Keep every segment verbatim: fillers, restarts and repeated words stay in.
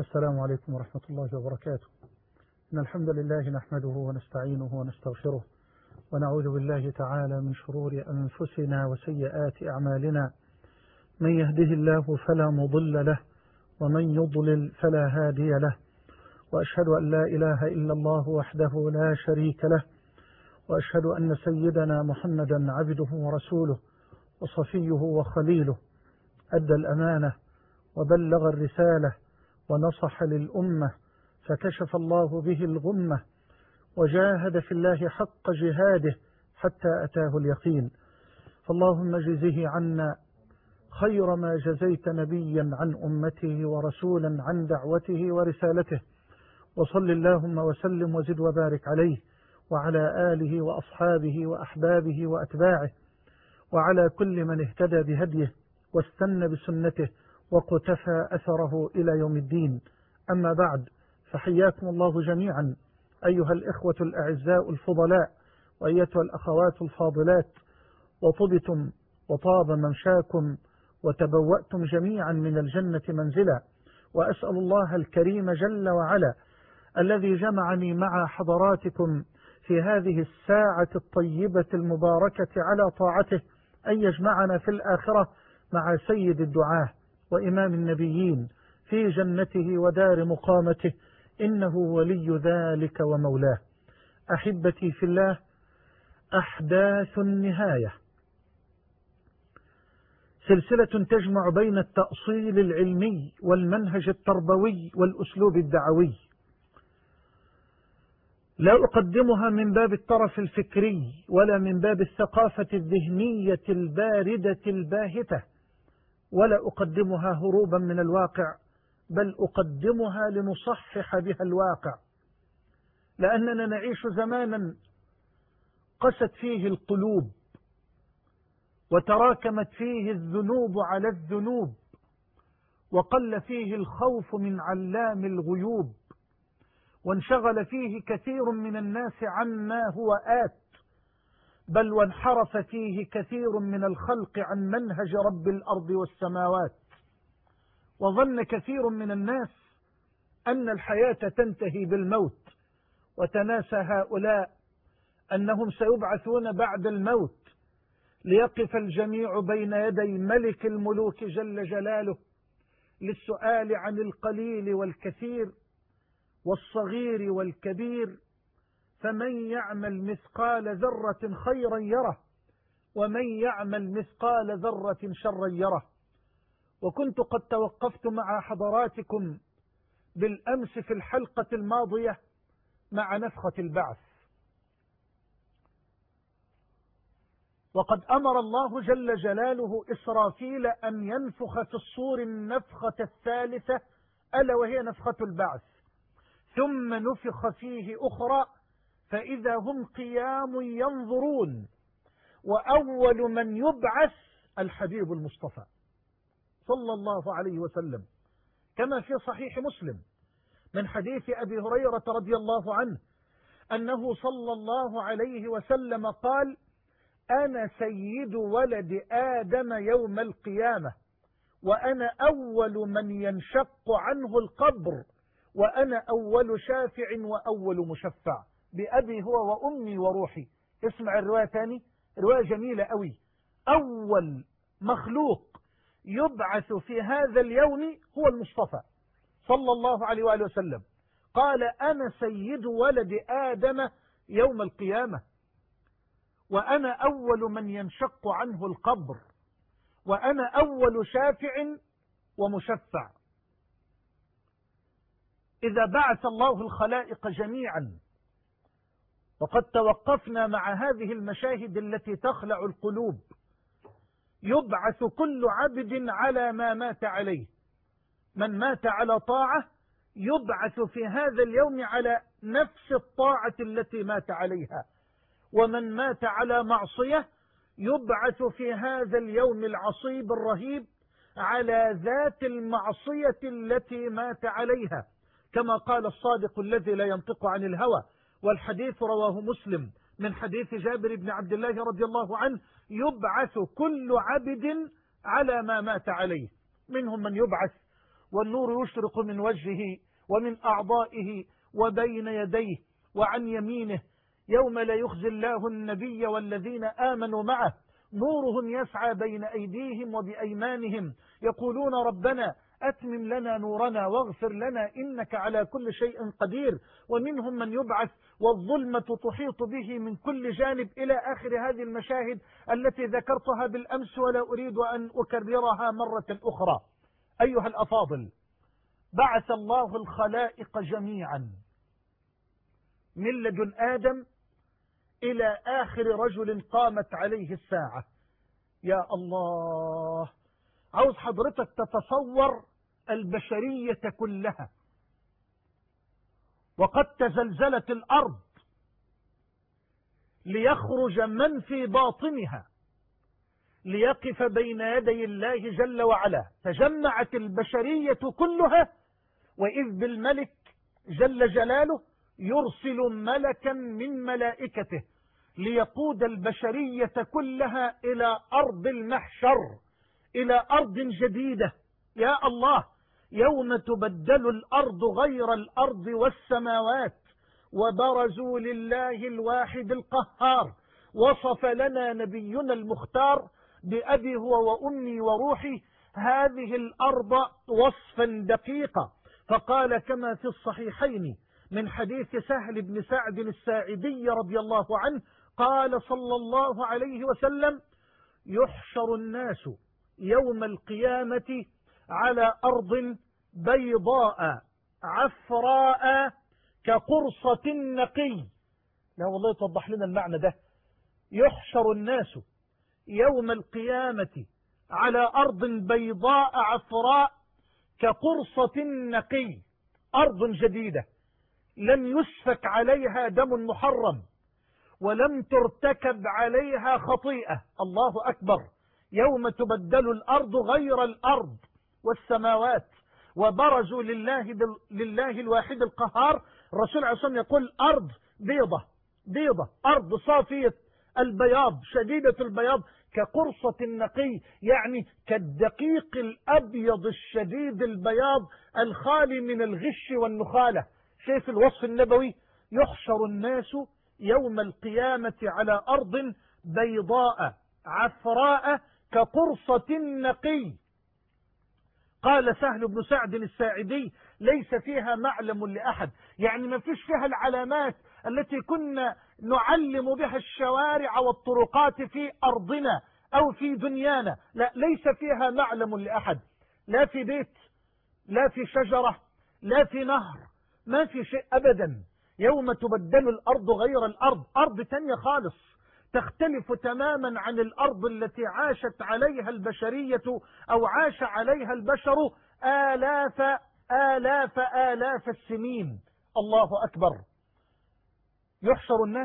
السلام عليكم ورحمة الله وبركاته. إن الحمد لله نحمده ونستعينه ونستغفره ونعوذ بالله تعالى من شرور أنفسنا وسيئات أعمالنا. من يهده الله فلا مضل له ومن يضلل فلا هادي له، وأشهد أن لا إله إلا الله وحده لا شريك له، وأشهد أن سيدنا محمدا عبده ورسوله وصفيه وخليله، أدى الأمانة وبلغ الرسالة ونصح للأمة، فكشف الله به الغمة وجاهد في الله حق جهاده حتى أتاه اليقين. فاللهم جزه عنا خير ما جزيت نبيا عن أمته ورسولا عن دعوته ورسالته، وصل اللهم وسلم وزد وبارك عليه وعلى آله وأصحابه وأحبابه وأتباعه وعلى كل من اهتدى بهديه واستنى بسنته وقتفى أثره إلى يوم الدين. أما بعد، فحياكم الله جميعا أيها الإخوة الأعزاء الفضلاء وأيتها الأخوات الفاضلات، وطبتم وطاب ممشاكم وتبوأتم جميعا من الجنة منزلا. وأسأل الله الكريم جل وعلا الذي جمعني مع حضراتكم في هذه الساعة الطيبة المباركة على طاعته أن يجمعنا في الآخرة مع سيد الدعاة وإمام النبيين في جنته ودار مقامته، إنه ولي ذلك ومولاه. أحبتي في الله، أحداث النهاية سلسلة تجمع بين التأصيل العلمي والمنهج التربوي والأسلوب الدعوي، لا أقدمها من باب الطرف الفكري ولا من باب الثقافة الذهنية الباردة الباهتة، ولا أقدمها هروبا من الواقع، بل أقدمها لنصحح بها الواقع، لأننا نعيش زمانا قست فيه القلوب وتراكمت فيه الذنوب على الذنوب، وقل فيه الخوف من علام الغيوب، وانشغل فيه كثير من الناس عما هو آت، بل وانحرف فيه كثير من الخلق عن منهج رب الأرض والسماوات. وظن كثير من الناس أن الحياة تنتهي بالموت، وتناسى هؤلاء أنهم سيبعثون بعد الموت ليقف الجميع بين يدي ملك الملوك جل جلاله للسؤال عن القليل والكثير والصغير والكبير، فمن يعمل مثقال ذرة خيرا يره ومن يعمل مثقال ذرة شرا يره. وكنت قد توقفت مع حضراتكم بالأمس في الحلقة الماضية مع نفخة البعث، وقد أمر الله جل جلاله إسرافيل أن ينفخ في الصور النفخة الثالثة، ألا وهي نفخة البعث، ثم نفخ فيه أخرى فإذا هم قيام ينظرون، وأول من يبعث الحبيب المصطفى صلى الله عليه وسلم، كما في صحيح مسلم من حديث أبي هريرة رضي الله عنه أنه صلى الله عليه وسلم قال: أنا سيد ولد آدم يوم القيامة، وأنا أول من ينشق عنه القبر، وأنا أول شافع وأول مشفع، بأبي هو وأمي وروحي. اسمع الرواية تاني، رواية جميلة قوي. أول مخلوق يبعث في هذا اليوم هو المصطفى صلى الله عليه وآله وسلم. قال: أنا سيد ولد آدم يوم القيامة، وأنا أول من ينشق عنه القبر، وأنا أول شافع ومشفع. إذا بعث الله الخلائق جميعا، وقد توقفنا مع هذه المشاهد التي تخلع القلوب، يبعث كل عبد على ما مات عليه. من مات على طاعة يبعث في هذا اليوم على نفس الطاعة التي مات عليها، ومن مات على معصية يبعث في هذا اليوم العصيب الرهيب على ذات المعصية التي مات عليها، كما قال الصادق الذي لا ينطق عن الهوى، والحديث رواه مسلم من حديث جابر بن عبد الله رضي الله عنه: يبعث كل عبد على ما مات عليه. منهم من يبعث والنور يشرق من وجهه ومن أعضائه وبين يديه وعن يمينه يوم لا يخزي الله النبي والذين آمنوا معه نورهم يسعى بين أيديهم وبأيمانهم يقولون ربنا أتمم لنا نورنا واغفر لنا إنك على كل شيء قدير. ومنهم من يبعث والظلمة تحيط به من كل جانب إلى آخر هذه المشاهد التي ذكرتها بالأمس ولا أريد أن أكررها مرة أخرى. أيها الأفاضل، بعث الله الخلائق جميعا من لدن آدم إلى آخر رجل قامت عليه الساعة. يا الله، عاوز حضرتك تتصور البشرية كلها، وقد تزلزلت الأرض ليخرج من في باطنها ليقف بين يدي الله جل وعلا. تجمعت البشرية كلها، وإذ بالملك جل جلاله يرسل ملكا من ملائكته ليقود البشرية كلها إلى أرض المحشر، إلى أرض جديدة. يا الله، يوم تبدل الأرض غير الأرض والسماوات وبرزوا لله الواحد القهار. وصف لنا نبينا المختار بأبي هو وأمي وروحي هذه الأرض وصفا دقيقا، فقال كما في الصحيحين من حديث سهل بن سعد الساعدي رضي الله عنه قال صلى الله عليه وسلم: يحشر الناس يوم القيامة على أرض بيضاء عفراء كقرصة النقي. لا والله توضح لنا المعنى ده. يحشر الناس يوم القيامة على أرض بيضاء عفراء كقرصة النقي، أرض جديدة لم يسفك عليها دم محرم ولم ترتكب عليها خطيئة. الله أكبر. يوم تبدل الأرض غير الأرض والسماوات وبرزوا لله, لله الواحد القهار. الرسول عليه الصلاة والسلام يقول أرض بيضة بيضة، أرض صافية البياض شديدة البياض كقرصة النقي، يعني كالدقيق الأبيض الشديد البياض الخالي من الغش والنخالة. شايف الوصف النبوي؟ يحشر الناس يوم القيامة على أرض بيضاء عفراء كقرصة النقي. قال سهل بن سعد الساعدي: ليس فيها معلم لأحد، يعني ما فيش فيها العلامات التي كنا نعلم بها الشوارع والطرقات في أرضنا أو في دنيانا. لا، ليس فيها معلم لأحد، لا في بيت، لا في شجرة، لا في نهر، ما في شيء أبدا. يوم تبدل الأرض غير الأرض، أرض تانية خالص تختلف تماما عن الأرض التي عاشت عليها البشرية أو عاش عليها البشر آلاف آلاف آلاف السنين. الله أكبر. يحشر الناس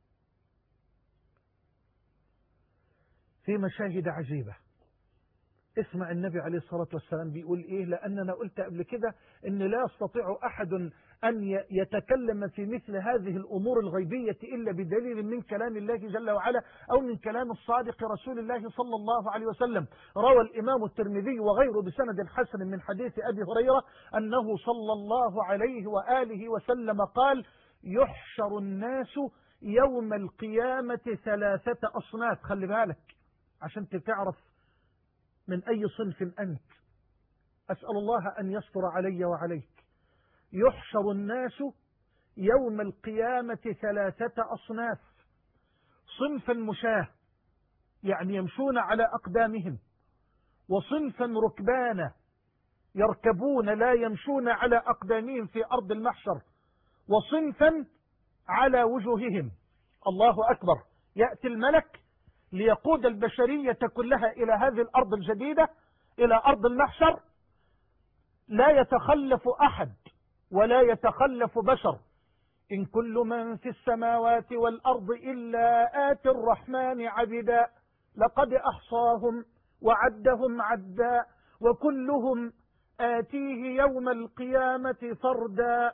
في مشاهد عجيبة. اسمع النبي عليه الصلاة والسلام بيقول إيه، لأننا قلت قبل كده إن لا يستطيع أحد أن يتكلم في مثل هذه الأمور الغيبية إلا بدليل من كلام الله جل وعلا أو من كلام الصادق رسول الله صلى الله عليه وسلم. روى الإمام الترمذي وغيره بسند حسن من حديث أبي هريرة أنه صلى الله عليه وآله وسلم قال: يحشر الناس يوم القيامة ثلاثة أصناف. خلي بالك عشان تعرف من أي صنف أنت. أسأل الله أن يستر علي وعليك. يحشر الناس يوم القيامة ثلاثة أصناف: صنفا مشاة يعني يمشون على أقدامهم، وصنفا ركبانا يركبون لا يمشون على أقدامهم في أرض المحشر، وصنفا على وجوههم. الله أكبر. يأتي الملك ليقود البشرية كلها إلى هذه الأرض الجديدة، إلى أرض المحشر. لا يتخلف أحد ولا يتخلف بشر. إن كل من في السماوات والأرض إلا آتي الرحمن عبدا لقد أحصاهم وعدهم عدا وكلهم آتيه يوم القيامة فردا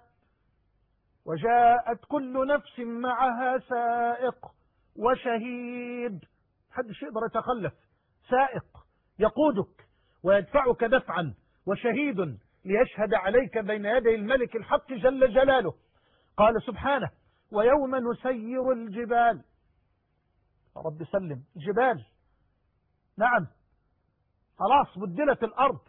وجاءت كل نفس معها سائق وشهيد. محدش يقدر يتخلف. سائق يقودك ويدفعك دفعا، وشهيد ليشهد عليك بين يدي الملك الحق جل جلاله. قال سبحانه: ويوم نسير الجبال. يا رب سلم، جبال، نعم، خلاص بدلت الأرض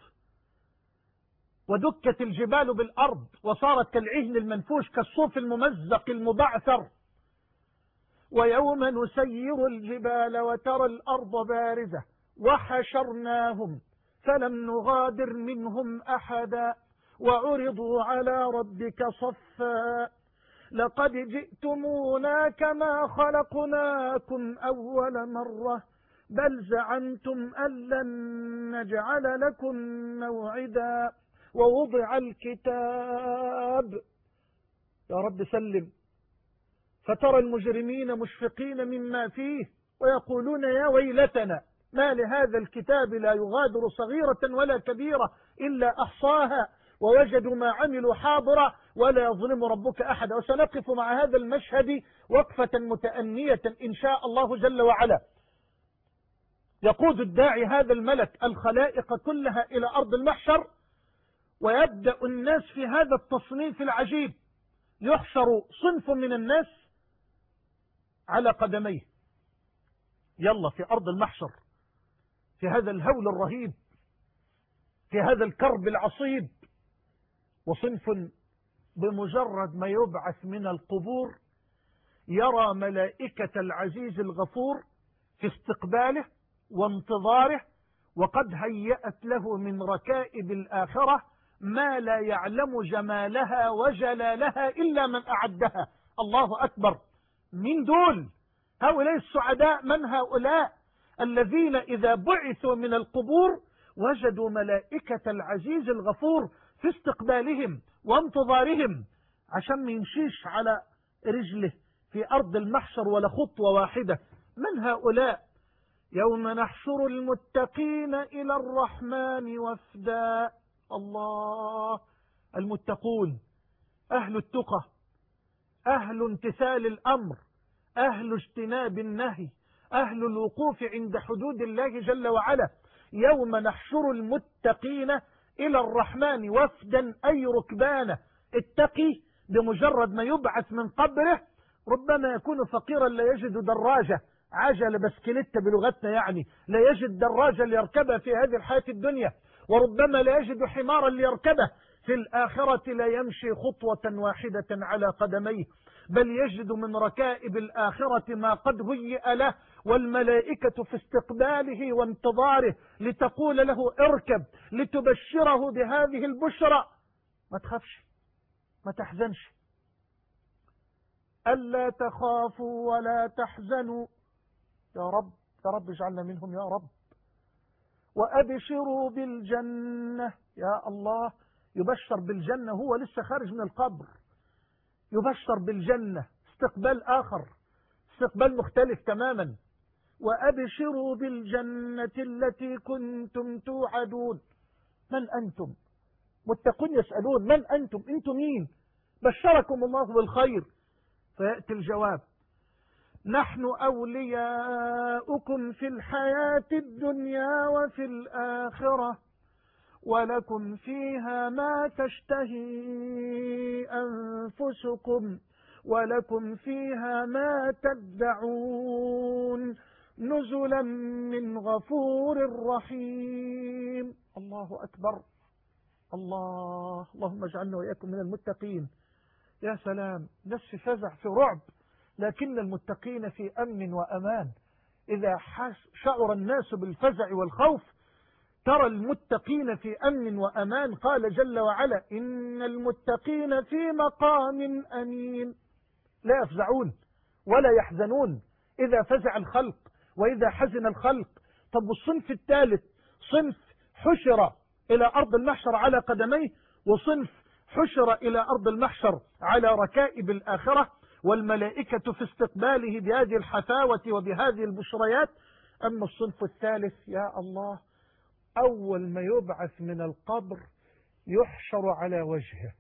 ودكت الجبال بالأرض وصارت كالعهن المنفوش كالصوف الممزق المبعثر. ويوم نسير الجبال وترى الأرض بارزة وحشرناهم فلم نغادر منهم أحدا وعرضوا على ربك صفا لقد جئتمونا كما خلقناكم أول مرة بل زعمتم أن لن نجعل لكم موعدا ووضع الكتاب. يا رب سلم. فترى المجرمين مشفقين مما فيه ويقولون يا ويلتنا ما لهذا الكتاب لا يغادر صغيرة ولا كبيرة إلا أحصاها ووجدوا ما عملوا حاضرا ولا يظلم ربك أحد. وسنقف مع هذا المشهد وقفة متأنية إن شاء الله جل وعلا. يقود الداعي هذا الملك الخلائق كلها إلى أرض المحشر، ويبدأ الناس في هذا التصنيف العجيب. يحشر صنف من الناس على قدميه، يلا في أرض المحشر، في هذا الهول الرهيب، في هذا الكرب العصيب. وصنف بمجرد ما يبعث من القبور يرى ملائكة العزيز الغفور في استقباله وانتظاره، وقد هيأت له من ركائب الآخرة ما لا يعلم جمالها وجلالها إلا من أعدها. الله أكبر. من دول هؤلاء السعداء؟ من هؤلاء الذين إذا بعثوا من القبور وجدوا ملائكة العزيز الغفور في استقبالهم وانتظارهم عشان ما يمشيش على رجله في أرض المحشر ولا خطوة واحدة. من هؤلاء؟ يوم نحشر المتقين إلى الرحمن وفدا. الله. المتقون أهل التقى، أهل امتثال الأمر، أهل اجتناب النهي، أهل الوقوف عند حدود الله جل وعلا. يوم نحشر المتقين إلى الرحمن وفدا أي ركبانا. التقي بمجرد ما يبعث من قبره ربما يكون فقيرا لا يجد دراجة، عجل بسكليتة بلغتنا، يعني لا يجد دراجة ليركبها في هذه الحياة الدنيا، وربما لا يجد حمارا ليركبه. في الآخرة لا يمشي خطوة واحدة على قدميه، بل يجد من ركائب الآخرة ما قد هيئ له، والملائكة في استقباله وانتظاره لتقول له اركب، لتبشره بهذه البشرى. ما تخافش، ما تحزنش، ألا تخافوا ولا تحزنوا. يا رب، يا رب اجعلنا منهم يا رب. وأبشروا بالجنة. يا الله، يبشر بالجنة هو لسه خارج من القبر، يبشر بالجنة. استقبال آخر، استقبال مختلف تماما. وأبشروا بالجنة التي كنتم توعدون. من أنتم؟ متقون يسألون من أنتم؟ أنتم مين؟ بشركم الله بالخير. فيأتي الجواب: نحن أولياؤكم في الحياة الدنيا وفي الآخرة ولكم فيها ما تشتهي أنفسكم ولكم فيها ما تدعون نزلا من غفور رحيم. الله أكبر. الله، اللهم اجعلنا وإياكم من المتقين. يا سلام، ناس في فزع، في رعب، لكن المتقين في أمن وأمان. إذا شعر الناس بالفزع والخوف ترى المتقين في أمن وأمان. قال جل وعلا: إن المتقين في مقام أمين. لا يفزعون ولا يحزنون إذا فزع الخلق وإذا حزن الخلق. طب والصنف الثالث صنف حشر إلى أرض المحشر على قدميه، وصنف حشر إلى أرض المحشر على ركائب الآخرة، والملائكة في استقباله بهذه الحفاوة وبهذه البشريات. أما الصنف الثالث يا الله، أول ما يبعث من القبر يحشر على وجهه.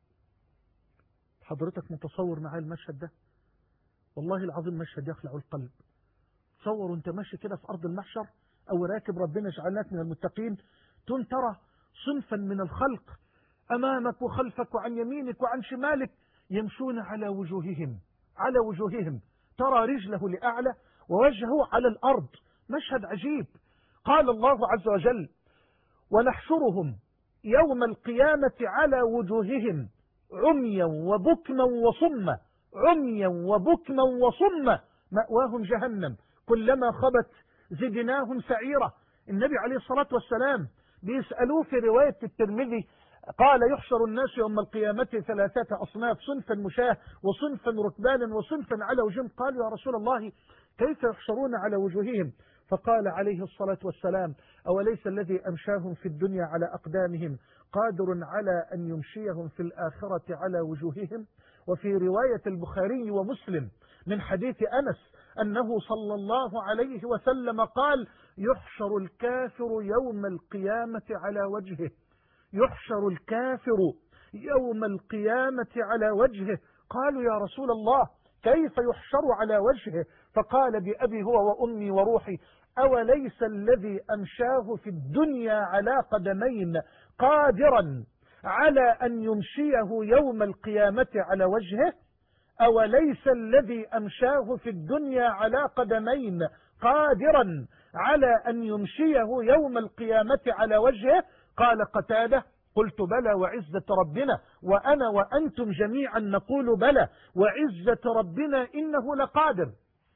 حضرتك متصور معايا المشهد ده؟ والله العظيم مشهد يخلع القلب. تصور انت ماشي كده في أرض المحشر أو راكب، ربنا يجعلك من المتقين، ترى صنفا من الخلق أمامك وخلفك وعن يمينك وعن شمالك، يمشون على وجوههم على وجوههم ترى رجله لأعلى ووجهه على الأرض. مشهد عجيب. قال الله عز وجل: ونحشرهم يوم القيامة على وجوههم عميا وبكما وصما، عميا وبكما وصما، مأواهم جهنم كلما خبت زدناهم سعيرا. النبي عليه الصلاة والسلام بيسألوه في رواية الترمذي، قال: يحشر الناس يوم القيامة ثلاثة أصناف، صنفا مشاة وصنفا ركبانا وصنفا على وجوههم. قالوا: يا رسول الله كيف يحشرون على وجوههم؟ فقال عليه الصلاة والسلام: أوليس الذي أمشاهم في الدنيا على أقدامهم قادر على أن يمشيهم في الآخرة على وجوههم؟ وفي رواية البخاري ومسلم من حديث أنس أنه صلى الله عليه وسلم قال: يحشر الكافر يوم القيامة على وجهه، يحشر الكافر يوم القيامة على وجهه. قالوا: يا رسول الله كيف يحشر على وجهه؟ فقال: بأبي هو وأمي وروحي، أوليس الذي أمشاه في الدنيا على قدمين قادرا على أن يمشيه يوم القيامة على وجهه؟ أوليس الذي أمشاه في الدنيا على قدمين قادرا على أن يمشيه يوم القيامة على وجهه؟ قال قتادة: قلت: بلى وعزة ربنا، وأنا وأنتم جميعا نقول بلى وعزة ربنا إنه لقادر.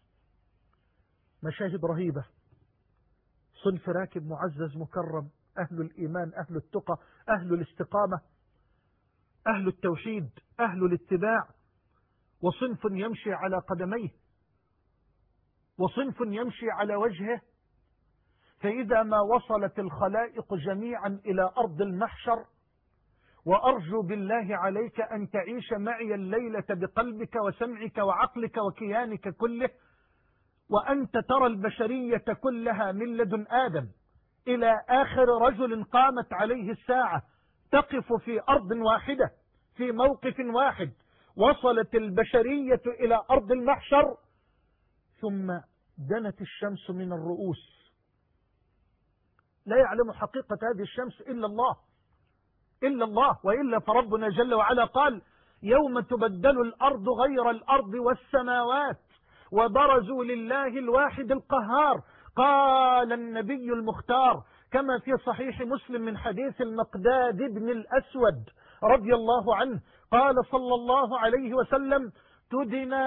مشاهد رهيبة. صنف راكب معزز مكرم، أهل الإيمان، أهل التقى، أهل الاستقامة، أهل التوحيد، أهل الاتباع، وصنف يمشي على قدميه، وصنف يمشي على وجهه. فإذا ما وصلت الخلائق جميعا إلى أرض المحشر، وأرجو بالله عليك أن تعيش معي الليلة بقلبك وسمعك وعقلك وكيانك كله، وأنت ترى البشرية كلها من لدن آدم إلى آخر رجل قامت عليه الساعة تقف في أرض واحدة في موقف واحد. وصلت البشرية إلى أرض المحشر، ثم دنت الشمس من الرؤوس. لا يعلم حقيقة هذه الشمس إلا الله إلا الله وإلا فربنا جل وعلا قال: يوم تبدل الأرض غير الأرض والسماوات وبرزوا لله الواحد القهار. قال النبي المختار كما في صحيح مسلم من حديث المقداد بن الأسود رضي الله عنه، قال صلى الله عليه وسلم: تدنى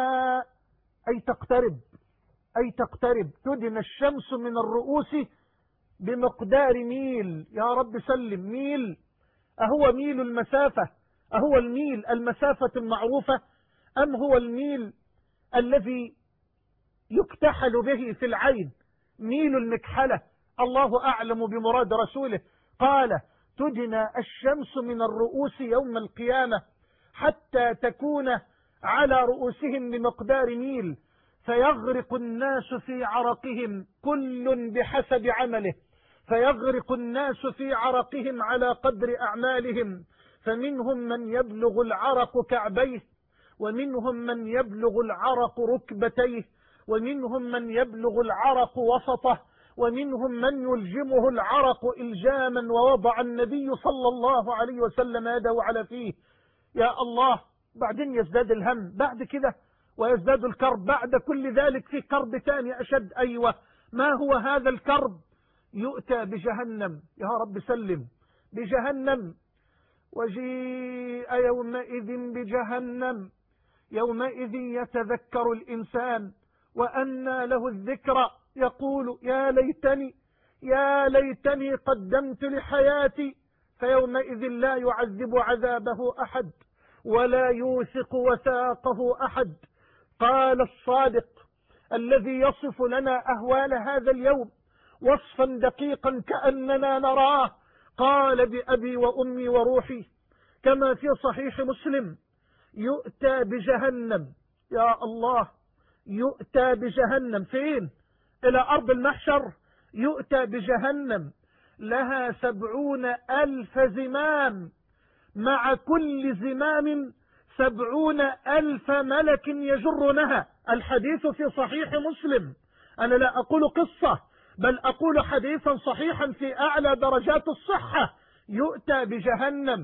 أي تقترب أي تقترب تدنى الشمس من الرؤوس بمقدار ميل. يا رب سلم. ميل، أهو ميل المسافة؟ أهو الميل المسافة المعروفة، أم هو الميل الذي يكتحل به في العين، ميل المكحلة؟ الله أعلم بمراد رسوله. قال: تدنى الشمس من الرؤوس يوم القيامة حتى تكون على رؤوسهم بمقدار ميل، فيغرق الناس في عرقهم كل بحسب عمله، فيغرق الناس في عرقهم على قدر أعمالهم، فمنهم من يبلغ العرق كعبيه، ومنهم من يبلغ العرق ركبتيه، ومنهم من يبلغ العرق وسطه، ومنهم من يلجمه العرق إلجاما. ووضع النبي صلى الله عليه وسلم يده على فيه. يا الله. بعدين يزداد الهم بعد كده، ويزداد الكرب بعد كل ذلك، في كرب ثاني أشد. أيوة، ما هو هذا الكرب؟ يؤتى بجهنم، يا رب سلم، بجهنم. وجيء يومئذ بجهنم يومئذ يتذكر الإنسان وأنى له الذكرى، يقول: يا ليتني يا ليتني قدمت لحياتي. فيومئذ لا يعذب عذابه أحد ولا يوثق وثاقه أحد. قال الصادق الذي يصف لنا أهوال هذا اليوم وصفا دقيقا كأننا نراه، قال: بأبي وأمي وروحي، كما في صحيح مسلم: يؤتى بجهنم. يا الله، يؤتى بجهنم فين؟ إلى أرض المحشر. يؤتى بجهنم لها سبعون ألف زمام، مع كل زمام سبعون ألف ملك يجرونها. الحديث في صحيح مسلم. أنا لا أقول قصة، بل أقول حديثا صحيحا في أعلى درجات الصحة. يؤتى بجهنم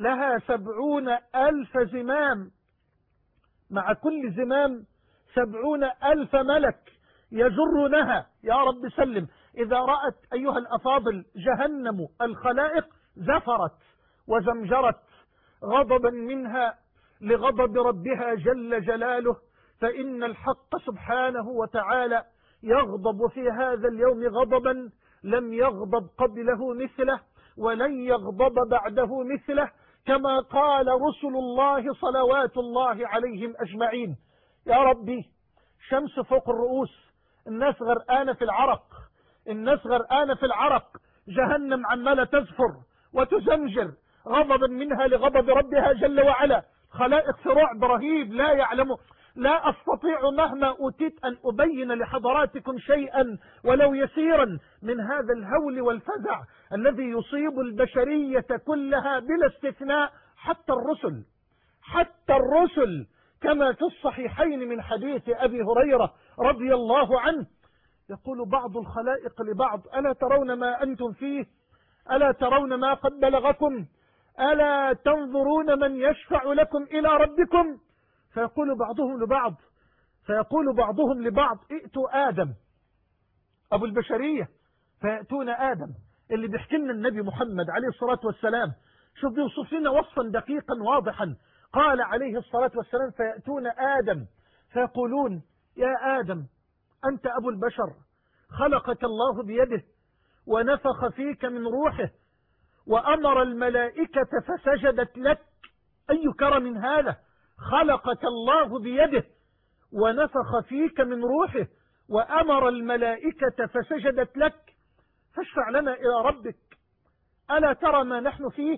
لها سبعون ألف زمام، مع كل زمام سبعون ألف ملك يجرونها. يا رب سلم. إذا رأت أيها الأفاضل جهنم الخلائق زفرت وزمجرت غضبا منها لغضب ربها جل جلاله، فإن الحق سبحانه وتعالى يغضب في هذا اليوم غضبا لم يغضب قبله مثله ولن يغضب بعده مثله، كما قال رسل الله صلوات الله عليهم أجمعين. يا ربي، شمس فوق الرؤوس، الناس غرقانة في العرق، الناس غرقانة في العرق، جهنم عمالة تزفر وتزمجر غضبا منها لغضب ربها جل وعلا، خلائق في رعب رهيب لا يعلمه. لا أستطيع مهما أوتيت أن أبين لحضراتكم شيئا ولو يسيرا من هذا الهول والفزع الذي يصيب البشرية كلها بلا استثناء، حتى الرسل حتى الرسل كما في الصحيحين من حديث أبي هريرة رضي الله عنه، يقول بعض الخلائق لبعض: ألا ترون ما أنتم فيه؟ ألا ترون ما قد بلغكم؟ ألا تنظرون من يشفع لكم إلى ربكم؟ فيقول بعضهم لبعض فيقول بعضهم لبعض: ائتوا آدم أبو البشرية. فيأتون آدم اللي بيحكي لنا النبي محمد عليه الصلاة والسلام. شوف بيوصف لنا وصفا دقيقا واضحا. قال عليه الصلاة والسلام: فيأتون آدم فيقولون: يا آدم، أنت أبو البشر، خلقك الله بيده ونفخ فيك من روحه وأمر الملائكة فسجدت لك. أي كرم هذا؟ خلقك الله بيده ونفخ فيك من روحه وأمر الملائكة فسجدت لك، فاشفع لنا إلى ربك. ألا ترى ما نحن فيه؟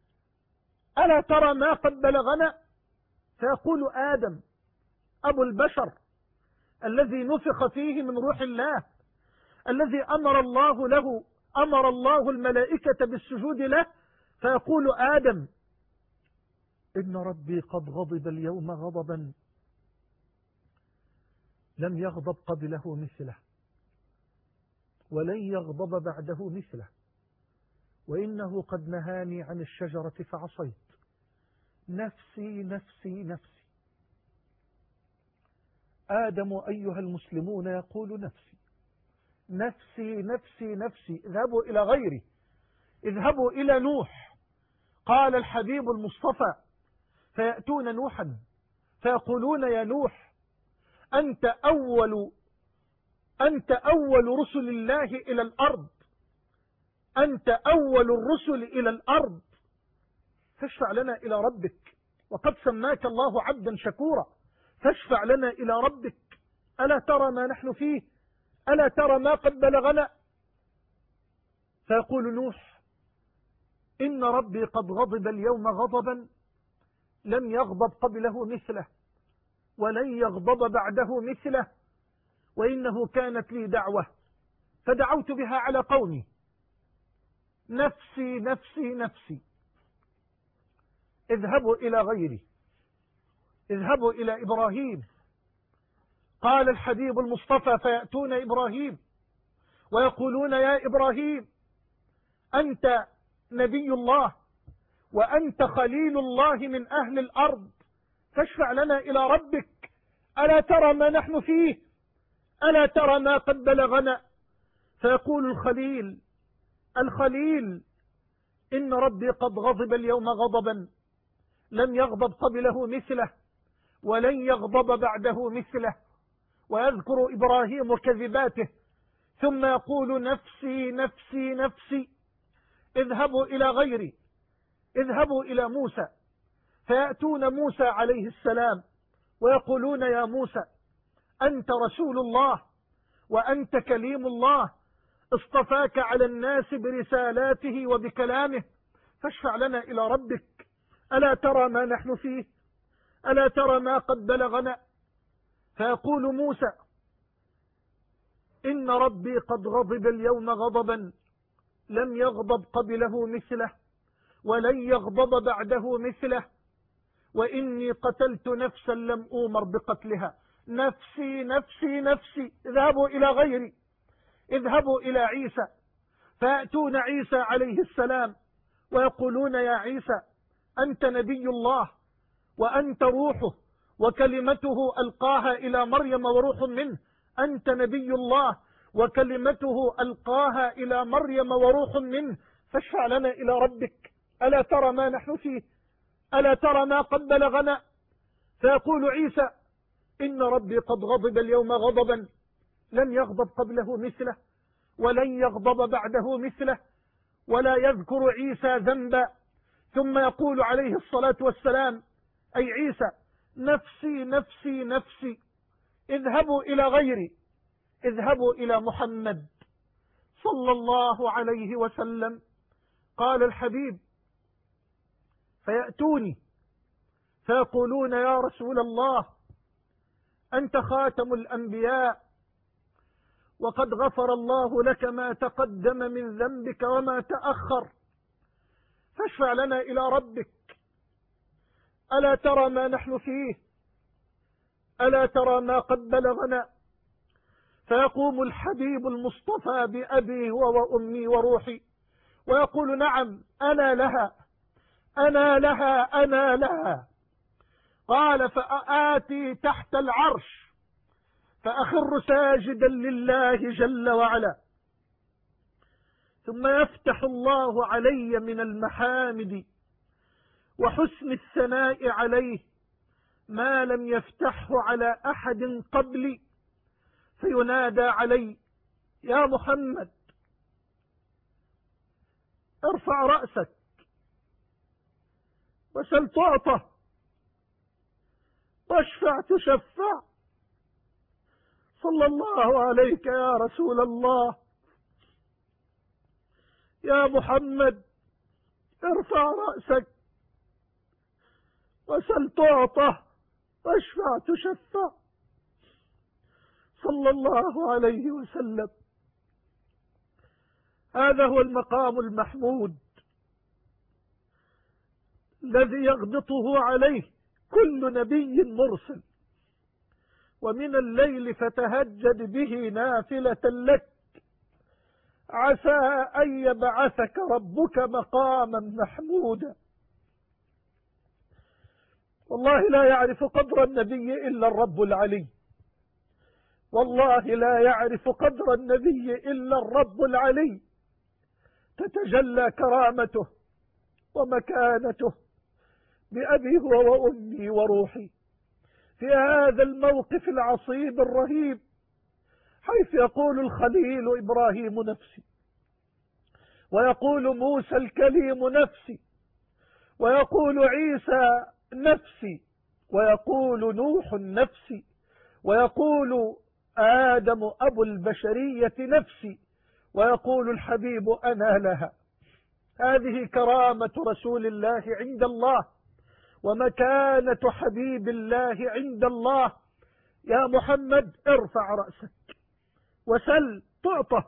ألا ترى ما قد بلغنا؟ فيقول آدم أبو البشر الذي نفخ فيه من روح الله، الذي أمر الله له أمر الله الملائكة بالسجود له، فيقول آدم: إن ربي قد غضب اليوم غضبا لم يغضب قبله مثله ولن يغضب بعده مثله، وإنه قد نهاني عن الشجرة فعصيت، نفسي نفسي نفسي. آدم أيها المسلمون يقول: نفسي نفسي نفسي نفسي. اذهبوا إلى غيري، اذهبوا إلى نوح. قال الحبيب المصطفى: فيأتون نوحا فيقولون: يا نوح، أنت أول أنت أول رسل الله إلى الأرض، أنت أول الرسل إلى الأرض، فاشفع لنا إلى ربك، وقد سماك الله عبدا شكورا، فاشفع لنا إلى ربك. ألا ترى ما نحن فيه؟ ألا ترى ما قد بلغنا؟ فيقول نوح: إن ربي قد غضب اليوم غضبا لم يغضب قبله مثله ولن يغضب بعده مثله، وإنه كانت لي دعوة فدعوت بها على قومي، نفسي نفسي نفسي. اذهبوا إلى غيري، اذهبوا إلى إبراهيم. قال الحبيب المصطفى: فيأتون إبراهيم ويقولون: يا إبراهيم، أنت نبي الله وأنت خليل الله من أهل الأرض، فاشفع لنا إلى ربك. ألا ترى ما نحن فيه؟ ألا ترى ما قد بلغنا؟ فيقول الخليل الخليل: إن ربي قد غضب اليوم غضبا لم يغضب قبله مثله ولن يغضب بعده مثله. ويذكر إبراهيم كذباته، ثم يقول: نفسي نفسي نفسي. اذهبوا إلى غيري، اذهبوا إلى موسى. فيأتون موسى عليه السلام ويقولون: يا موسى، أنت رسول الله وأنت كليم الله، اصطفاك على الناس برسالاته وبكلامه، فاشفع لنا إلى ربك. ألا ترى ما نحن فيه؟ ألا ترى ما قد بلغنا؟ فيقول موسى: إن ربي قد غضب اليوم غضبا لم يغضب قبله مثله ولن يغضب بعده مثله، وإني قتلت نفسا لم أومر بقتلها، نفسي نفسي نفسي. اذهبوا إلى غيري، اذهبوا إلى عيسى. فيأتون عيسى عليه السلام ويقولون: يا عيسى، أنت نبي الله وأنت روحه وكلمته ألقاها إلى مريم وروح منه، أنت نبي الله وكلمته ألقاها إلى مريم وروح منه، فاشفع لنا إلى ربك. ألا ترى ما نحن فيه؟ ألا ترى ما قد بلغنا؟ فيقول عيسى إن ربي قد غضب اليوم غضبا لم يغضب قبله مثله ولن يغضب بعده مثله، ولا يذكر عيسى ذنبا. ثم يقول عليه الصلاة والسلام أي عيسى نفسي نفسي نفسي، اذهبوا إلى غيري، اذهبوا إلى محمد صلى الله عليه وسلم. قال الحبيب فيأتوني فيقولون يا رسول الله أنت خاتم الأنبياء وقد غفر الله لك ما تقدم من ذنبك وما تأخر، فاشفع لنا إلى ربك. ألا ترى ما نحن فيه؟ ألا ترى ما قد بلغنا؟ فيقوم الحبيب المصطفى بأبي وأمي وروحي ويقول نعم أنا لها أنا لها أنا لها. قال فآتي تحت العرش فأخر ساجدا لله جل وعلا، ثم يفتح الله علي من المحامد وحسن الثناء عليه ما لم يفتحه على أحد قبلي، فينادى علي يا محمد ارفع رأسك وسل تعطى واشفع تشفع. صلى الله عليك يا رسول الله. يا محمد ارفع رأسك وسل تعطى واشفع تشفع صلى الله عليه وسلم. هذا هو المقام المحمود الذي يغبطه عليه كل نبي مرسل. ومن الليل فتهجد به نافلة لك عسى أن يبعثك ربك مقاما محمودا. والله لا يعرف قدر النبي إلا الرب العلي، والله لا يعرف قدر النبي إلا الرب العلي. تتجلى كرامته ومكانته بأبي هو وأمي وروحي في هذا الموقف العصيب الرهيب، حيث يقول الخليل إبراهيم نفسي، ويقول موسى الكليم نفسي، ويقول عيسى نفسي، ويقول نوح نفسي، ويقول آدم أبو البشرية نفسي، ويقول الحبيب أنا لها. هذه كرامة رسول الله عند الله ومكانة حبيب الله عند الله. يا محمد ارفع رأسك وسل تعطى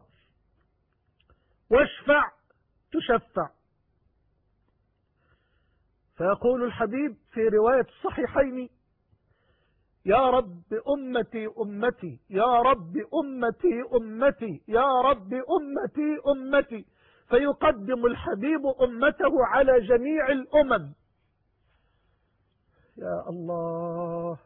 واشفع تشفع. فيقول الحبيب في رواية الصحيحين يا رب أمتي أمتي يا رب أمتي أمتي يا رب أمتي أمتي، فيقدم الحبيب أمته على جميع الأمم. يا الله،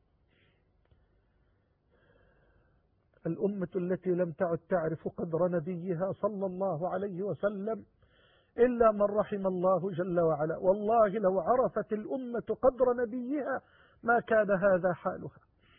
الأمة التي لم تعد تعرف قدر نبيها صلى الله عليه وسلم إلا من رحم الله جل وعلا. والله لو عرفت الأمة قدر نبيها ما كان هذا حالها.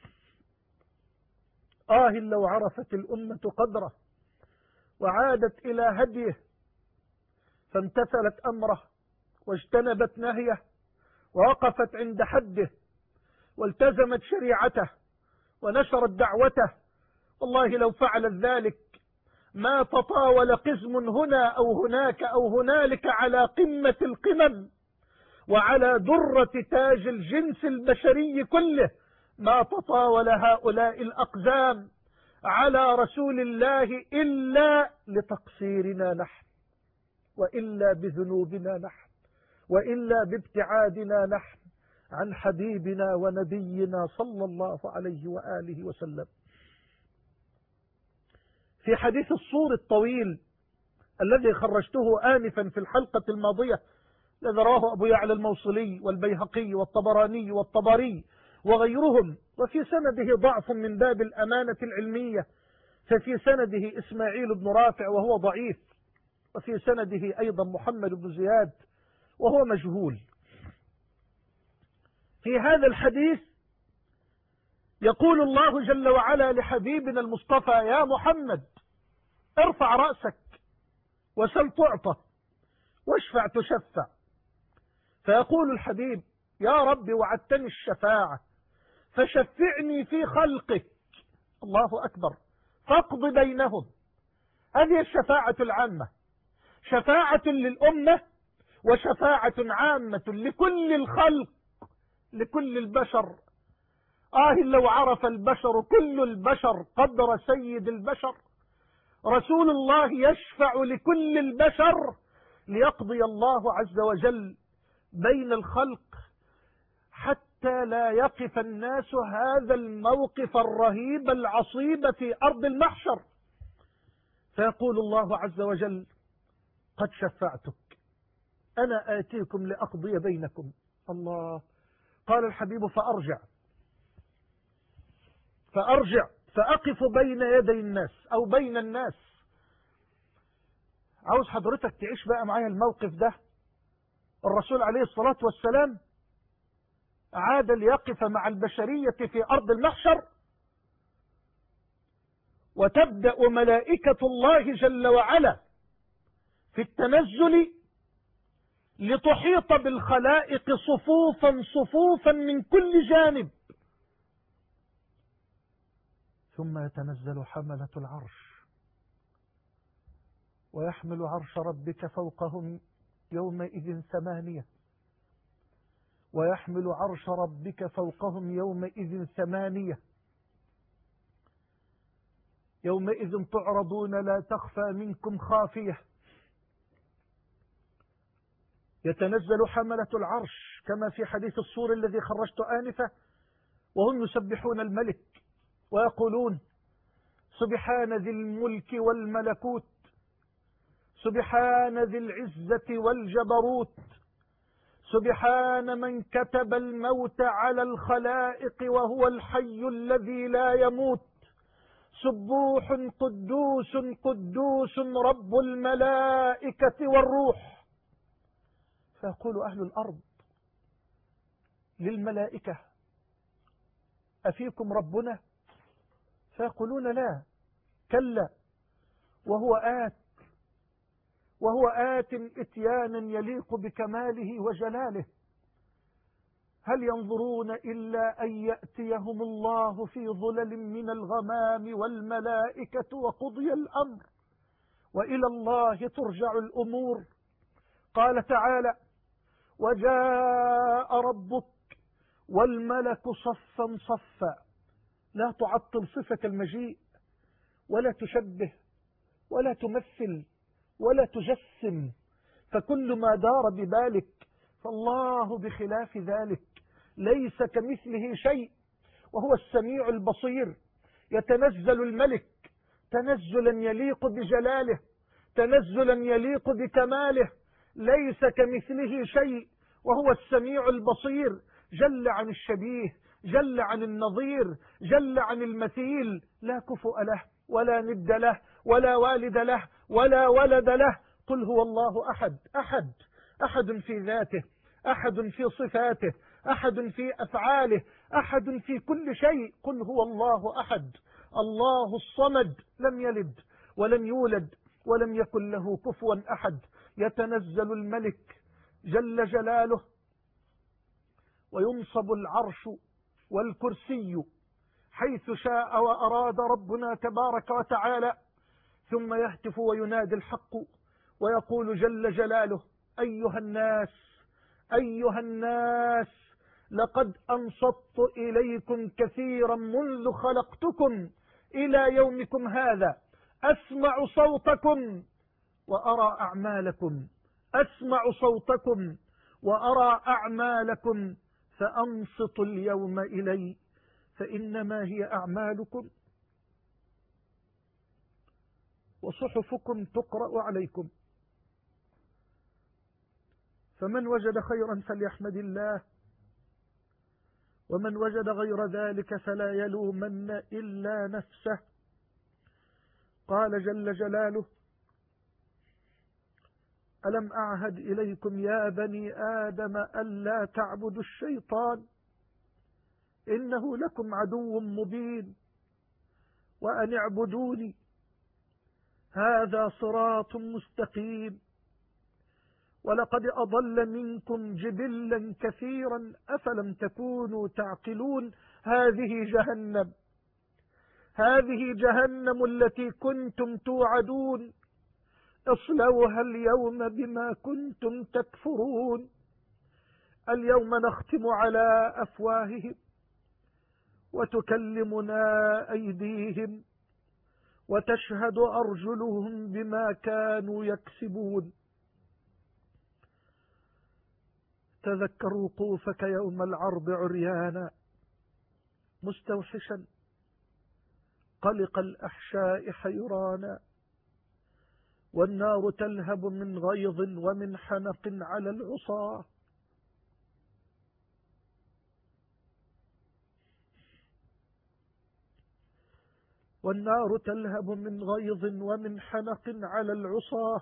آه لو عرفت الأمة قدره وعادت إلى هديه فامتثلت أمره واجتنبت نهيه ووقفت عند حده والتزمت شريعته ونشرت دعوته، والله لو فعلت ذلك ما تطاول قزم هنا أو هناك أو هنالك على قمة القمم وعلى درة تاج الجنس البشري كله، ما تطاول هؤلاء الأقزام على رسول الله إلا لتقصيرنا نحن، وإلا بذنوبنا نحن، وإلا بابتعادنا نحن عن حبيبنا ونبينا صلى الله عليه وآله وسلم. في حديث الصور الطويل الذي خرجته آنفا في الحلقة الماضية الذي رواه أبو يعلى الموصلي والبيهقي والطبراني والطبري وغيرهم، وفي سنده ضعف من باب الأمانة العلمية، ففي سنده إسماعيل بن رافع وهو ضعيف، وفي سنده أيضا محمد بن زياد وهو مجهول. في هذا الحديث يقول الله جل وعلا لحبيبنا المصطفى: يا محمد ارفع رأسك وسل تعطى واشفع تشفع. فيقول الحبيب: يا رب وعدتني الشفاعة فشفعني في خلقك، الله أكبر، فاقض بينهم. هذه الشفاعة العامة، شفاعة للأمة وشفاعة عامة لكل الخلق، لكل البشر. آه لو عرف البشر كل البشر قدر سيد البشر، رسول الله يشفع لكل البشر ليقضي الله عز وجل بين الخلق، حتى لا يقف الناس هذا الموقف الرهيب العصيب في أرض المحشر. فيقول الله عز وجل: قد شفعتك، أنا آتيكم لأقضي بينكم. الله. قال الحبيب: فأرجع فأرجع فأقف بين يدي الناس أو بين الناس. عاوز حضرتك تعيش بقى معايا الموقف ده. الرسول عليه الصلاة والسلام عاد ليقف مع البشرية في أرض المحشر، وتبدأ ملائكة الله جل وعلا في التنزل لتحيط بالخلائق صفوفا صفوفا من كل جانب، ثم يتنزل حملة العرش ويحمل عرش ربك فوقهم يومئذ ثمانية، ويحمل عرش ربك فوقهم يومئذ ثمانية، يومئذ تعرضون لا تخفى منكم خافية. يتنزل حملة العرش كما في حديث الصور الذي خرجت آنفة، وهم يسبحون الملك ويقولون: سبحان ذي الملك والملكوت، سبحان ذي العزة والجبروت، سبحان من كتب الموت على الخلائق وهو الحي الذي لا يموت، سبوح قدوس قدوس رب الملائكة والروح. فيقول أهل الأرض للملائكة: أفيكم ربنا؟ فيقولون: لا، كلا، وهو آت وهو آت إتيانا يليق بكماله وجلاله. هل ينظرون إلا أن يأتيهم الله في ظلل من الغمام والملائكة وقضي الأمر، وإلى الله ترجع الأمور. قال تعالى: وجاء ربك والملك صفا صفا. لا تعطل صفة المجيء، ولا تشبه، ولا تمثل، ولا تجسم، فكل ما دار ببالك فالله بخلاف ذلك، ليس كمثله شيء وهو السميع البصير. يتنزل الملك تنزلا يليق بجلاله، تنزلا يليق بكماله، ليس كمثله شيء وهو السميع البصير، جل عن الشبيه، جل عن النظير، جل عن المثيل، لا كفؤ له ولا ند له ولا والد له ولا ولد له. قل هو الله أحد، أحد أحد في ذاته، أحد في صفاته، أحد في أفعاله، أحد في كل شيء. قل هو الله أحد، الله الصمد، لم يلد ولم يولد ولم يكن له كفوا أحد. يتنزل الملك جل جلاله وينصب العرش والكرسي حيث شاء وأراد ربنا تبارك وتعالى، ثم يهتف وينادي الحق ويقول جل جلاله: أيها الناس أيها الناس لقد أنصت إليكم كثيرا منذ خلقتكم إلى يومكم هذا، أسمع صوتكم وأرى أعمالكم، أسمع صوتكم وأرى أعمالكم، فأنصتوا اليوم إلي فإنما هي أعمالكم وصحفكم تقرأ عليكم. فمن وجد خيرا فليحمد الله، ومن وجد غير ذلك فلا يلومن إلا نفسه. قال جل جلاله: ألم أعهد إليكم يا بني آدم ألا تعبدوا الشيطان إنه لكم عدو مبين وأن اعبدوني هذا صراط مستقيم. ولقد أضل منكم جبلا كثيرا أفلم تكونوا تعقلون. هذه جهنم، هذه جهنم التي كنتم توعدون، اصلوها اليوم بما كنتم تكفرون. اليوم نختم على أفواههم وتكلمنا أيديهم وتشهد أرجلهم بما كانوا يكسبون. تذكر وقوفك يوم العرض عريانا مستوحشا قلق الأحشاء حيرانا، والنار تلهب من غيظ ومن حنق على العصاة. والنار تلهب من غيظ ومن حنق على العصاة،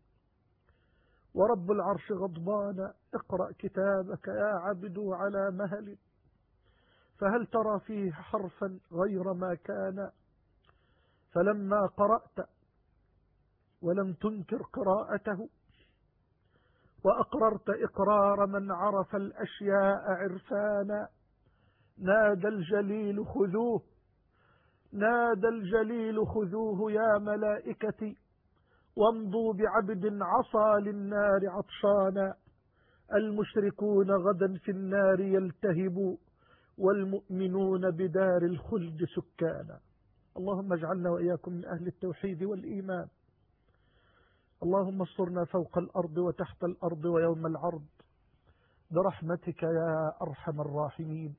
ورب العرش غضبان. اقرأ كتابك يا عبد على مهل، فهل ترى فيه حرفا غير ما كان؟ فلما قرأت ولم تنكر قراءته وأقررت إقرار من عرف الأشياء عرفانا، نادى الجليل خذوه، نادى الجليل خذوه يا ملائكتي، وامضوا بعبد عصى للنار عطشانا. المشركون غدا في النار يلتهبوا، والمؤمنون بدار الخلد سكانا. اللهم اجعلنا وإياكم من أهل التوحيد والإيمان. اللهم استرنا فوق الأرض وتحت الأرض ويوم العرض برحمتك يا أرحم الراحمين.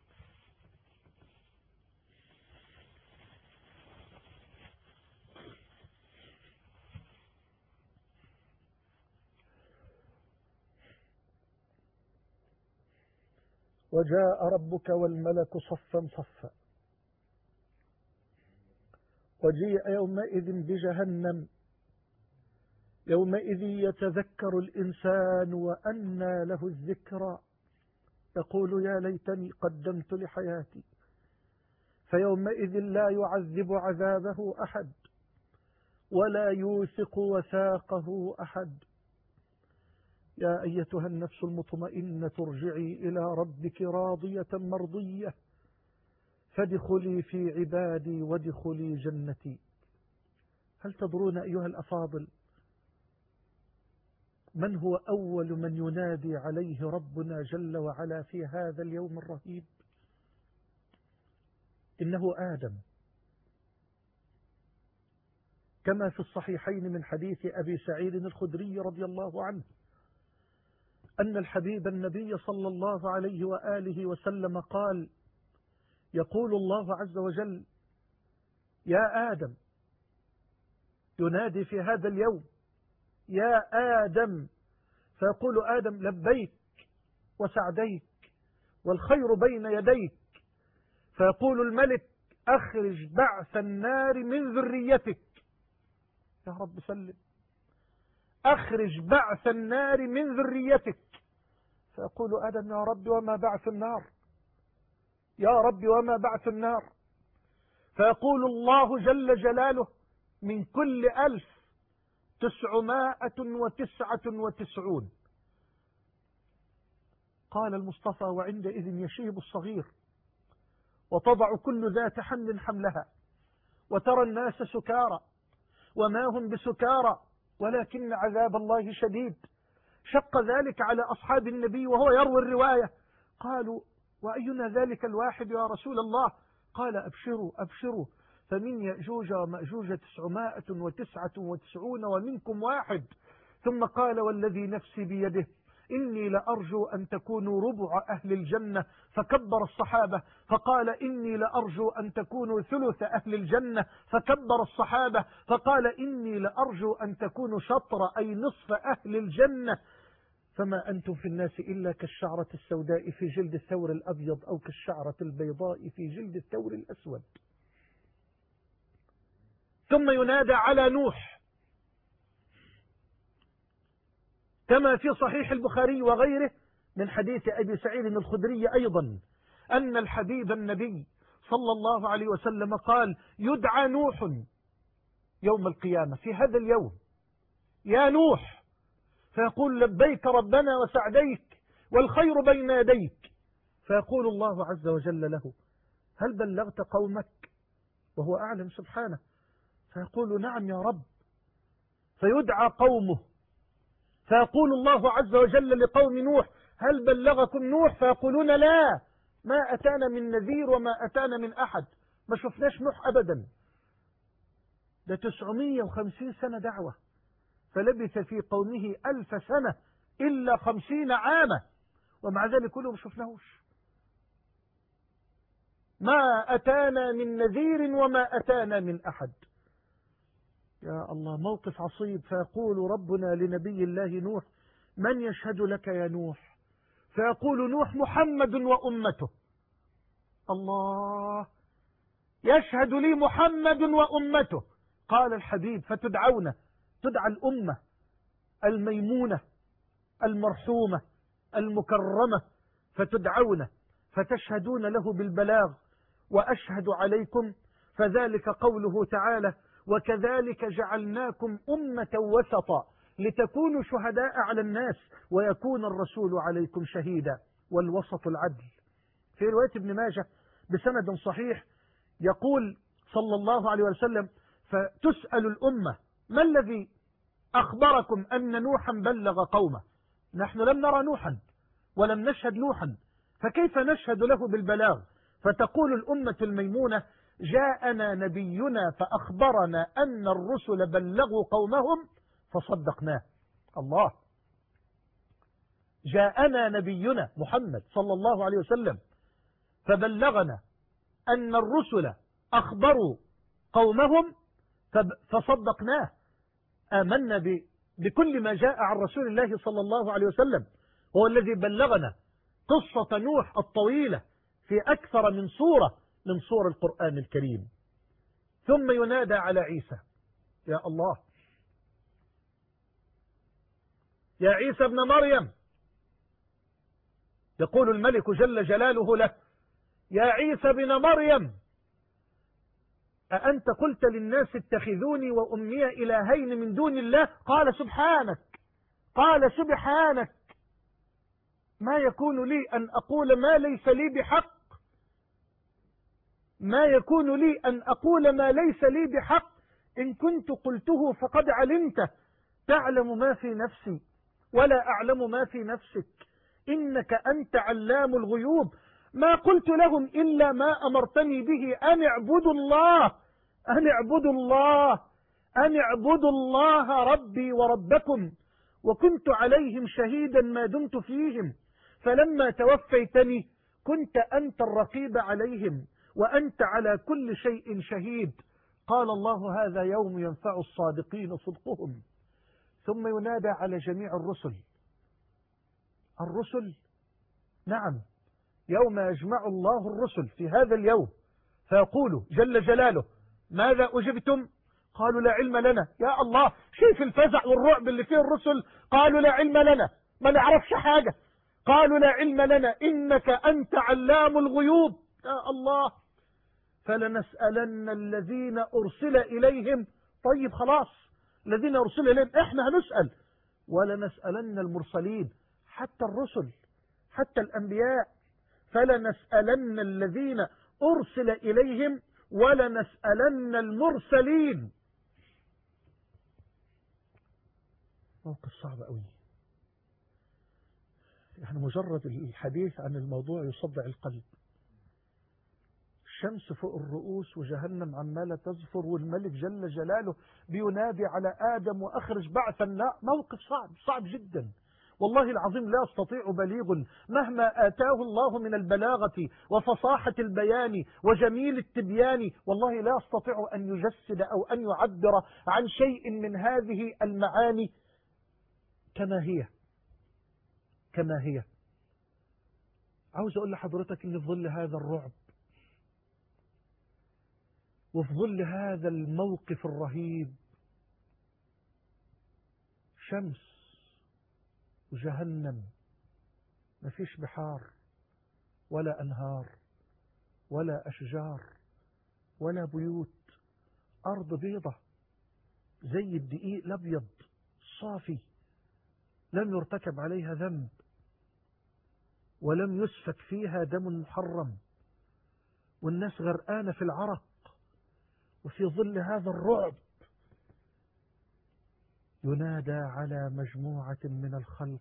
وجاء ربك والملك صفا صفا، وجيء يومئذ بجهنم، يومئذ يتذكر الإنسان وأنى له الذكرى، يقول يا ليتني قدمت لحياتي. فيومئذ لا يعذب عذابه أحد ولا يوثق وثاقه أحد. يا أيتها النفس المطمئنة ارجعي إلى ربك راضية مرضية، فادخلي في عبادي وادخلي جنتي. هل تدرون أيها الأفاضل من هو أول من ينادي عليه ربنا جل وعلا في هذا اليوم الرهيب؟ إنه آدم، كما في الصحيحين من حديث أبي سعيد الخدري رضي الله عنه أن الحبيب النبي صلى الله عليه وآله وسلم قال: يقول الله عز وجل: يا آدم، ينادي في هذا اليوم: يا آدم، فيقول آدم: لبيك وسعديك والخير بين يديك. فيقول الملك: أخرج بعث النار من ذريتك. يا رب سلم. أخرج بعث النار من ذريتك. فيقول آدم: يا رب وما بعث النار؟ يا رب وما بعث النار؟ فيقول الله جل جلاله: من كل ألف تسعمائة وتسعة وتسعون. قال المصطفى: وعندئذ يشيب الصغير وتضع كل ذات حمل حملها، وترى الناس سكارى وما هم بسكارى ولكن عذاب الله شديد. شق ذلك على أصحاب النبي وهو يروي الرواية، قالوا: وأينا ذلك الواحد يا رسول الله؟ قال: أبشروا أبشروا، فمن يأجوج ومأجوج تسعمائة وتسعة وتسعون ومنكم واحد. ثم قال: والذي نفسي بيده إني لأرجو أن تكونوا ربع أهل الجنة. فكبر الصحابة فقال: إني لأرجو أن تكونوا ثلث أهل الجنة. فكبر الصحابة فقال: إني لأرجو أن تكونوا شطر أي نصف أهل الجنة. فما أنتم في الناس إلا كالشعرة السوداء في جلد الثور الأبيض أو كالشعرة البيضاء في جلد الثور الأسود. ثم ينادى على نوح كما في صحيح البخاري وغيره من حديث أبي سعيد الخدري أيضا أن الحبيب النبي صلى الله عليه وسلم قال: يدعى نوح يوم القيامة في هذا اليوم: يا نوح، فيقول: لبيك ربنا وسعديك والخير بين يديك. فيقول الله عز وجل له: هل بلغت قومك؟ وهو أعلم سبحانه. فيقول: نعم يا رب. فيدعى قومه فيقول الله عز وجل لقوم نوح: هل بلغكم نوح؟ فيقولون: لا، ما أتانا من نذير وما أتانا من أحد، ما شفناش نوح أبدا. ده تسعمائة وخمسين سنة دعوة، فلبث في قومه ألف سنة إلا خمسين عاما، ومع ذلك كلهم شفناهوش. ما أتانا من نذير وما أتانا من أحد. يا الله، موقف عصيب. فيقول ربنا لنبي الله نوح: من يشهد لك يا نوح؟ فيقول نوح: محمد وأمته. الله، يشهد لي محمد وأمته. قال الحبيب: فتدعون، تدعى الأمة الميمونة المرحومة المكرمة، فتدعون فتشهدون له بالبلاغ وأشهد عليكم. فذلك قوله تعالى: وكذلك جعلناكم أمة وسطا لتكونوا شهداء على الناس ويكون الرسول عليكم شهيدا. والوسط العدل. في رواية ابن ماجه بسند صحيح يقول صلى الله عليه وسلم: فتسأل الأمة: ما الذي أخبركم أن نوحا بلغ قومه؟ نحن لم نرى نوحا ولم نشهد نوحا، فكيف نشهد له بالبلاغ؟ فتقول الأمة الميمونة: جاءنا نبينا فأخبرنا أن الرسل بلغوا قومهم فصدقناه. الله، جاءنا نبينا محمد صلى الله عليه وسلم فبلغنا أن الرسل أخبروا قومهم فصدقناه. آمنا بكل ما جاء عن رسول الله صلى الله عليه وسلم، هو الذي بلغنا قصة نوح الطويلة في أكثر من سورة من سور القرآن الكريم. ثم ينادى على عيسى: يا الله، يا عيسى ابن مريم. يقول الملك جل جلاله له: يا عيسى ابن مريم، أأنت قلت للناس اتخذوني وأمي إلهين من دون الله؟ قال سبحانك، قال سبحانك، ما يكون لي أن أقول ما ليس لي بحق، ما يكون لي أن أقول ما ليس لي بحق، إن كنت قلته فقد علمته، تعلم ما في نفسي ولا أعلم ما في نفسك، إنك أنت علام الغيوب. ما قلت لهم إلا ما أمرتني به، أن اعبدوا الله، أن اعبدوا الله، أن اعبدوا الله ربي وربكم، وكنت عليهم شهيدا ما دمت فيهم، فلما توفيتني كنت أنت الرقيب عليهم وأنت على كل شيء شهيد. قال الله: هذا يوم ينفع الصادقين صدقهم. ثم ينادى على جميع الرسل. الرسل، نعم، يوم يجمع الله الرسل في هذا اليوم فيقول جل جلاله: ماذا أجبتم؟ قالوا: لا علم لنا. يا الله، شوف الفزع والرعب اللي فيه الرسل. قالوا: لا علم لنا، ما نعرفش حاجة. قالوا: لا علم لنا إنك أنت علام الغيوب. يا الله، فلنسألن الذين أرسل إليهم. طيب خلاص، الذين أرسل إليهم إحنا هنسأل، ولنسألن المرسلين، حتى الرسل حتى الأنبياء. فلنسألن الذين أرسل إليهم ولنسألن المرسلين. موقف صعب قوي، يعني مجرد الحديث عن الموضوع يصدع القلب. الشمس فوق الرؤوس وجهنم عمالة تزفر، والملك جل جلاله بينادي على آدم: وأخرج بعث النار. موقف صعب صعب جدا والله العظيم، لا يستطيع بليغ مهما آتاه الله من البلاغة وفصاحة البيان وجميل التبيان، والله لا يستطيع أن يجسد أو أن يعبر عن شيء من هذه المعاني كما هي. كما هي. عاوز أقول لحضرتك إن في ظل هذا الرعب وفي ظل هذا الموقف الرهيب شمس وجهنم، مفيش بحار ولا أنهار ولا أشجار ولا بيوت، أرض بيضة زي الدقيق الأبيض صافي، لم يرتكب عليها ذنب ولم يسفك فيها دم محرم، والناس غرقانة في العرق. وفي ظل هذا الرعب ينادى على مجموعة من الخلق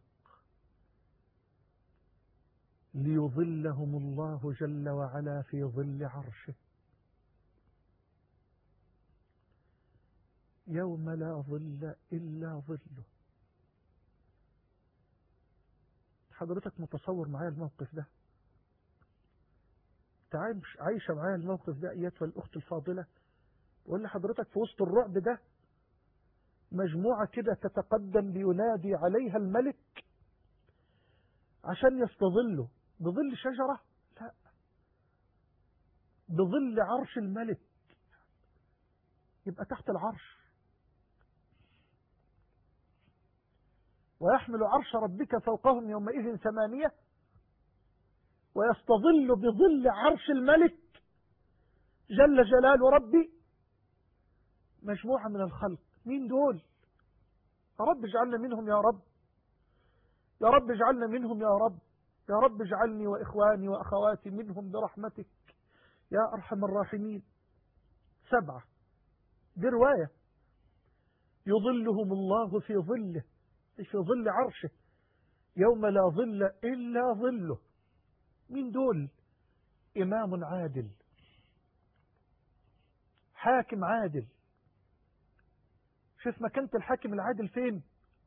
ليظلهم الله جل وعلا في ظل عرشه يوم لا ظل إلا ظله. حضرتك متصور معايا الموقف ده؟ تعيش عايشة معايا الموقف ده أيتها الأخت الفاضلة؟ وقال لحضرتك في وسط الرعب ده مجموعة كده تتقدم لينادي عليها الملك عشان يستظلوا بظل شجرة؟ لا، بظل عرش الملك، يبقى تحت العرش. ويحمل عرش ربك فوقهم يومئذ ثمانية، ويستظل بظل عرش الملك جل جلال ربي مجموعة من الخلق. مين دول؟ يا رب اجعلنا منهم يا رب، يا رب اجعلنا منهم يا رب، يا رب اجعلني وإخواني وأخواتي منهم برحمتك يا أرحم الراحمين. سبعة، دي رواية، يظلهم الله في ظله، في ظل عرشه يوم لا ظل إلا ظله. مين دول؟ إمام عادل، حاكم عادل. شوف مكانة الحاكم العادل فين؟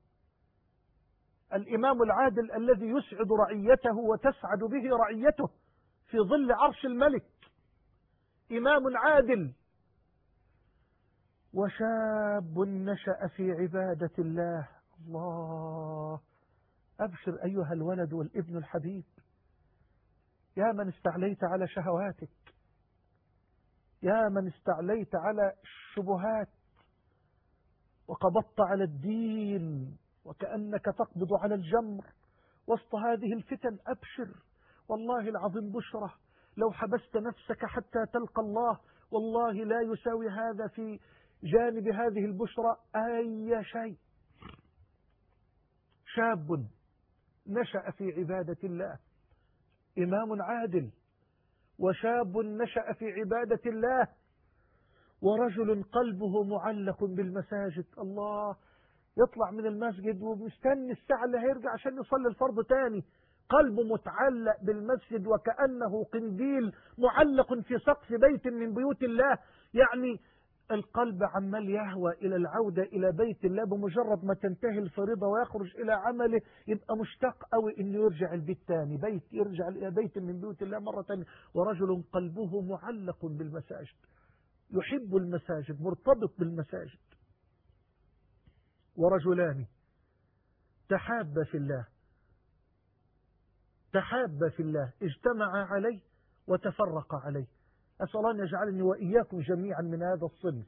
الإمام العادل الذي يسعد رعيته وتسعد به رعيته في ظل عرش الملك، إمام عادل. وشاب نشأ في عبادة الله. الله، أبشر أيها الولد والابن الحبيب، يا من استعليت على شهواتك، يا من استعليت على الشبهات وقبضت على الدين وكأنك تقبض على الجمر وسط هذه الفتن. أبشر، والله العظيم بشرة، لو حبست نفسك حتى تلقى الله والله لا يساوي هذا في جانب هذه البشرة أي شيء. شاب نشأ في عبادة الله، إمام عادل، وشاب نشأ في عبادة الله، ورجل قلبه معلق بالمساجد. الله، يطلع من المسجد ومستني الساعة اللي هيرجع عشان يصلي الفرض تاني، قلبه متعلق بالمسجد وكأنه قنديل معلق في سقف بيت من بيوت الله. يعني القلب عمال يهوى إلى العودة إلى بيت الله، بمجرد ما تنتهي الفريضة ويخرج إلى عمله يبقى مشتاق قوي إنه يرجع البيت تاني، بيت يرجع إلى بيت من بيوت الله مرة تانية. ورجل قلبه معلق بالمساجد، يحب المساجد، مرتبط بالمساجد. ورجلان تحابا في الله، تحابا في الله، اجتمعا عليه وتفرقا عليه. أسأل الله أن يجعلني وإياكم جميعا من هذا الصنف.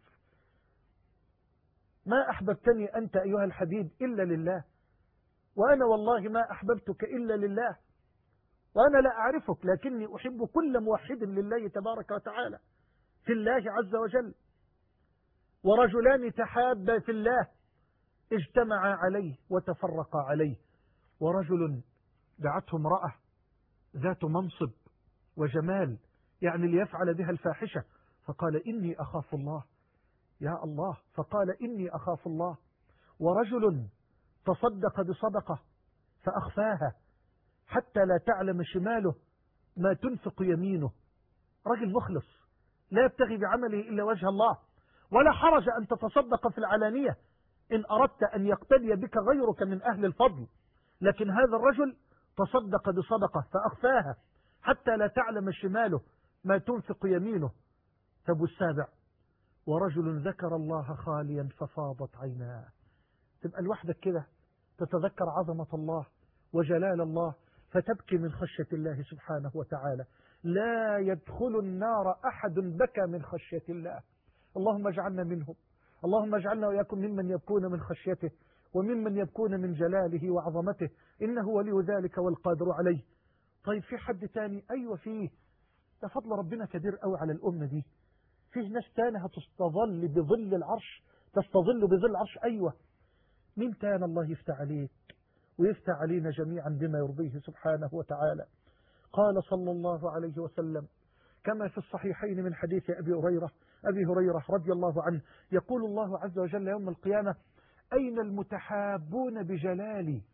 ما أحببتني أنت أيها الحبيب إلا لله، وأنا والله ما أحببتك إلا لله، وأنا لا أعرفك لكني أحب كل موحد لله تبارك وتعالى في الله عز وجل. ورجلان تحابا في الله اجتمعا عليه وتفرقا عليه. ورجل دعته امرأة ذات منصب وجمال، يعني ليفعل بها الفاحشة، فقال إني أخاف الله، يا الله، فقال إني أخاف الله. ورجل تصدق بصدقة فأخفاها حتى لا تعلم شماله ما تنفق يمينه. رجل مخلص لا يبتغي بعمله إلا وجه الله، ولا حرج أن تتصدق في العلانية إن أردت أن يقتدي بك غيرك من أهل الفضل، لكن هذا الرجل تصدق بصدقة فأخفاها حتى لا تعلم شماله ما تنفق يمينه. طب السابع، ورجل ذكر الله خاليا ففاضت عيناه. تبقى لوحدك كده تتذكر عظمة الله وجلال الله فتبكي من خشية الله سبحانه وتعالى. لا يدخل النار أحد بكى من خشية الله. اللهم اجعلنا منهم، اللهم اجعلنا وإياكم ممن يبكون من خشيته وممن يبكون من جلاله وعظمته، إنه ولي ذلك والقادر عليه. طيب في حد تاني؟ أيوة فيه، ده فضل ربنا كبير قوي على الأمة دي. فيه ناس تاني هتستظل بظل العرش، تستظل بظل العرش. أيوة، مين تاني؟ الله يفتح عليك ويفتح علينا جميعا بما يرضيه سبحانه وتعالى. قال صلى الله عليه وسلم كما في الصحيحين من حديث أبي هريرة أبي هريرة رضي الله عنه، يقول الله عز وجل يوم القيامة: أين المتحابون بجلالي؟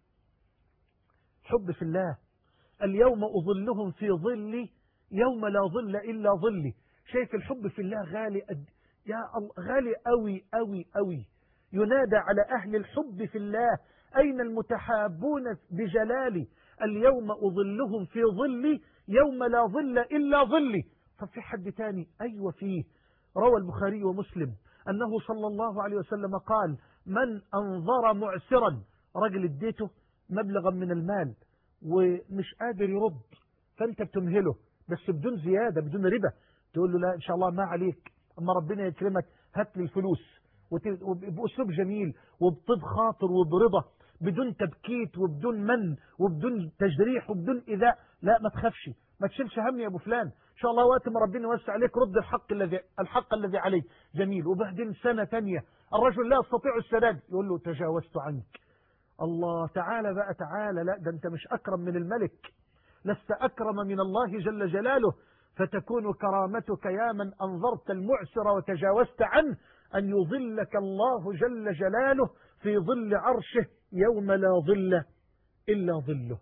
حب في الله. اليوم أظلهم في ظلي يوم لا ظل إلا ظلي. شايف الحب في الله غالي قد يا الله، غالي قوي قوي قوي. ينادى على أهل الحب في الله: أين المتحابون بجلالي؟ اليوم أظلهم في ظلي يوم لا ظل إلا ظلي. طب في حد تاني؟ أيوة فيه. روى البخاري ومسلم أنه صلى الله عليه وسلم قال: من أنظر معسرا، رجل اديته مبلغا من المال ومش قادر يرد، فأنت بتمهله بس بدون زيادة بدون ربا، تقول له لا إن شاء الله ما عليك، أما ربنا يكرمك هات لي الفلوس، وبأسلوب جميل وبطيب خاطر وبرضا، بدون تبكيت وبدون من وبدون تجريح وبدون إيذاء. لا ما تخافش، ما تشيلش هم يا أبو فلان، إن شاء الله وقت ما ربنا يوسع عليك رد الحق الذي الحق الذي عليك. جميل. وبعدين سنة تانية الرجل لا يستطيع السداد، يقول له تجاوزت عنك. الله تعالى بقى تعالى، لا ده أنت مش أكرم من الملك، لست أكرم من الله جل جلاله، فتكون كرامتك يا من أنظرت المعسر وتجاوزت عنه أن يظلك الله جل جلاله في ظل عرشه يوم لا ظل إلا ظله.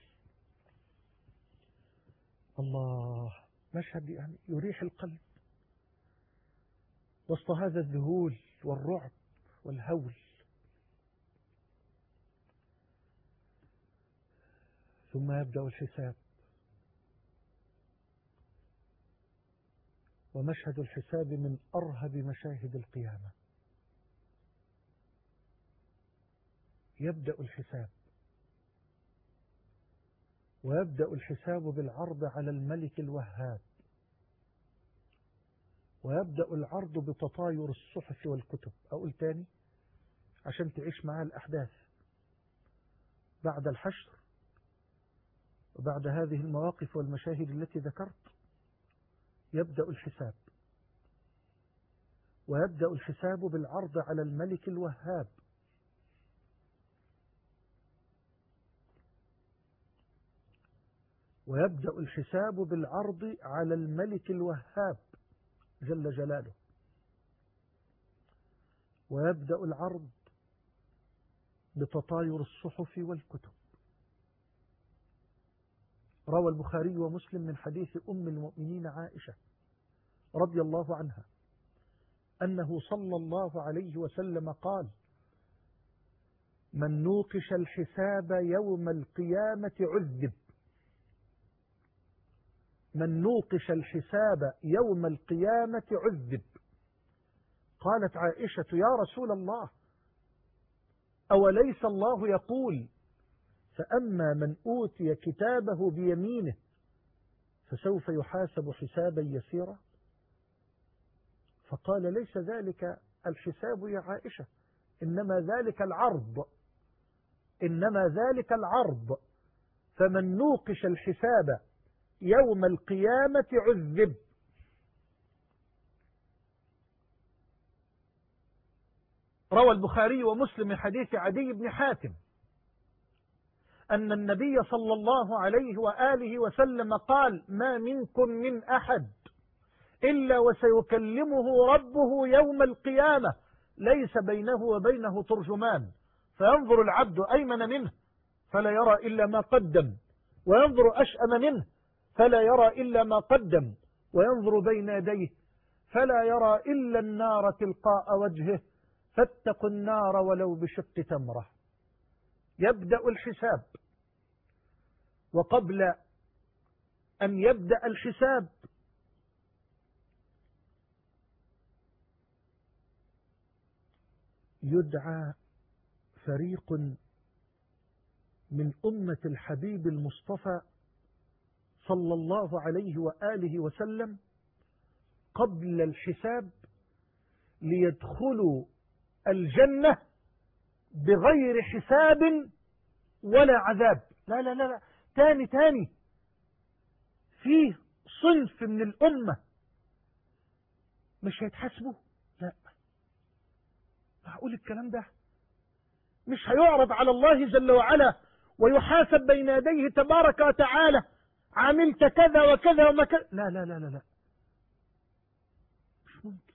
الله، مشهد يعني يريح القلب وسط هذا الذهول والرعب والهول. ثم يبدأ الحساب، ومشهد الحساب من أرهب مشاهد القيامة. يبدأ الحساب، ويبدأ الحساب بالعرض على الملك الوهاب، ويبدأ العرض بتطاير الصحف والكتب. أقول تاني عشان تعيش معها الأحداث. بعد الحشر وبعد هذه المواقف والمشاهد التي ذكرت يبدأ الحساب، ويبدأ الحساب بالعرض على الملك الوهاب، ويبدأ الحساب بالعرض على الملك الوهاب جل جلاله، ويبدأ العرض بتطاير الصحف والكتب. روى البخاري ومسلم من حديث أم المؤمنين عائشة رضي الله عنها أنه صلى الله عليه وسلم قال: من نوقش الحساب يوم القيامة عذب. من نوقش الحساب يوم القيامة عذب. قالت عائشة: يا رسول الله، أوليس الله يقول: فأما من أوتي كتابه بيمينه فسوف يحاسب حسابا يسيرا؟ فقال: ليس ذلك الحساب يا عائشة، إنما ذلك العرض، إنما ذلك العرض. فمن نوقش الحساب يوم القيامة عذب. روى البخاري ومسلم من حديث عدي بن حاتم أن النبي صلى الله عليه وآله وسلم قال: ما منكم من أحد إلا وسيكلمه ربه يوم القيامة ليس بينه وبينه ترجمان، فينظر العبد أيمن منه فلا يرى إلا ما قدم، وينظر أشأم منه فلا يرى إلا ما قدم، وينظر بين يديه فلا يرى إلا النار تلقاء وجهه، فاتقوا النار ولو بشق تمرة. يبدأ الحساب، وقبل أن يبدأ الحساب يدعى فريق من أمة الحبيب المصطفى صلى الله عليه وآله وسلم قبل الحساب ليدخلوا الجنة بغير حساب ولا عذاب. لا لا لا لا تاني تاني فيه صنف من الأمة مش هيتحاسبوا. لا، معقول الكلام ده؟ مش هيعرض على الله جل وعلا ويحاسب بين يديه تبارك وتعالى عملت كذا وكذا وما كذا؟ لا لا لا لا لا مش ممكن.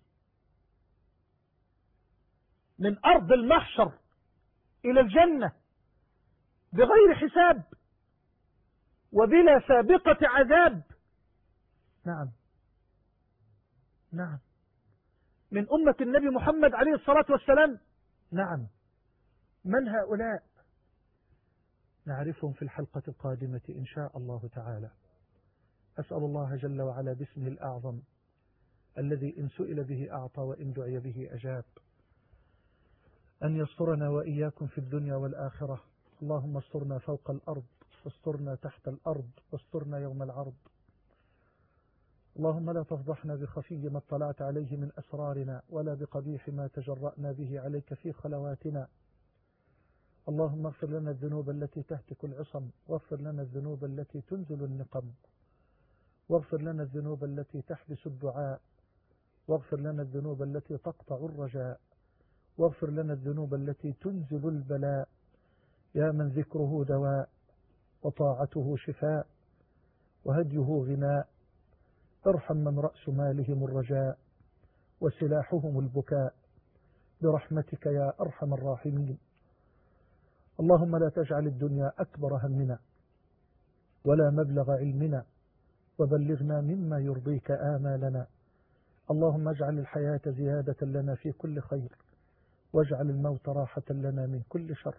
من أرض المحشر إلى الجنة بغير حساب وبلا سابقة عذاب. نعم نعم. من أمة النبي محمد عليه الصلاة والسلام. نعم. من هؤلاء؟ نعرفهم في الحلقة القادمة إن شاء الله تعالى. أسأل الله جل وعلا باسمه الأعظم الذي إن سئل به أعطى وإن دعي به أجاب أن يسترنا وإياكم في الدنيا والآخرة. اللهم استرنا فوق الأرض واسترنا تحت الأرض واسترنا يوم العرض. اللهم لا تفضحنا بخفي ما اطلعت عليه من أسرارنا ولا بقبيح ما تجرأنا به عليك في خلواتنا. اللهم اغفر لنا الذنوب التي تهتك العصم، واغفر لنا الذنوب التي تنزل النقم، واغفر لنا الذنوب التي تحبس الدعاء، واغفر لنا الذنوب التي تقطع الرجاء، واغفر لنا الذنوب التي تنزل البلاء. يا من ذكره دواء وطاعته شفاء وهديه غناء، ارحم من رأس مالهم الرجاء وسلاحهم البكاء برحمتك يا أرحم الراحمين. اللهم لا تجعل الدنيا أكبر همنا ولا مبلغ علمنا، وبلغنا مما يرضيك آمالنا. اللهم اجعل الحياة زيادة لنا في كل خير، واجعل الموت راحة لنا من كل شر.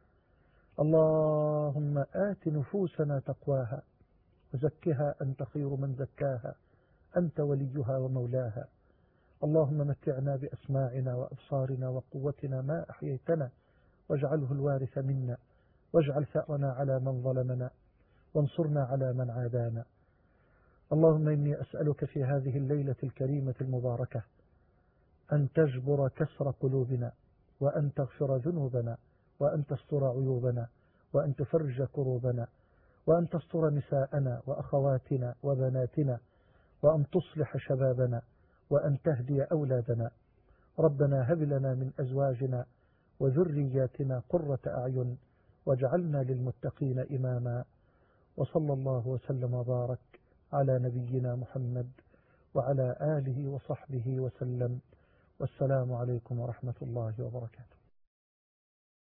اللهم آت نفوسنا تقواها وزكها أنت خير من زكاها، أنت وليها ومولاها. اللهم متعنا بأسماعنا وأبصارنا وقوتنا ما أحييتنا، واجعله الوارث منا، واجعل ثأرنا على من ظلمنا، وانصرنا على من عادانا. اللهم إني أسألك في هذه الليلة الكريمة المباركة أن تجبر كسر قلوبنا، وأن تغفر ذنوبنا، وأن تستر عيوبنا، وأن تفرج كروبنا، وأن تستر نساءنا وأخواتنا وبناتنا، وأن تصلح شبابنا، وأن تهدي أولادنا. ربنا هب لنا من أزواجنا وذرياتنا قرة أعين واجعلنا للمتقين إماما. وصلى الله وسلم وبارك على نبينا محمد وعلى آله وصحبه وسلم. والسلام عليكم ورحمة الله وبركاته.